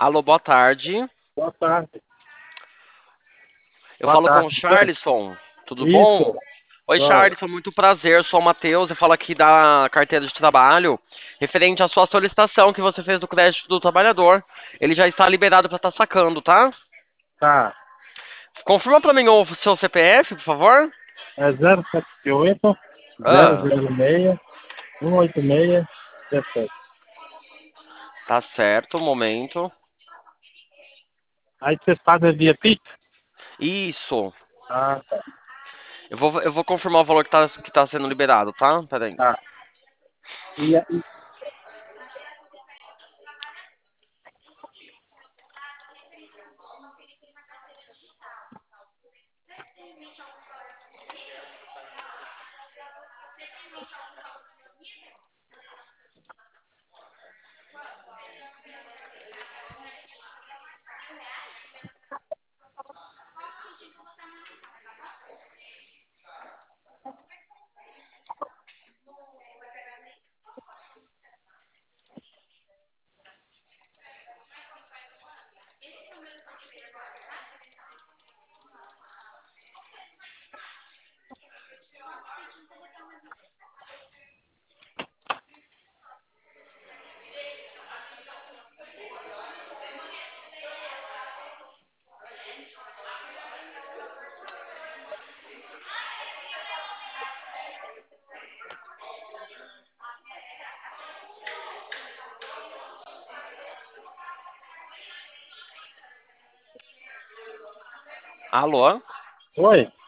Alô, boa tarde. Boa tarde. Eu Boa falo com o tarde. Charlisson. Tudo bom? Isso. Oi, Bom, Charlisson, muito prazer. Sou o Matheus. Eu falo aqui da carteira de trabalho, referente à sua solicitação que você fez do crédito do trabalhador. Ele já está liberado para estar sacando, tá? tá. Confirma para mim o seu CPF, por favor. É 078 Ah, 006 186 17. tá certo, um momento. Aí vocês fazem via Pix? Isso. Ah, tá. Eu vou confirmar o valor que tá sendo liberado, tá? Pera aí. Tá. E Alô? Oi?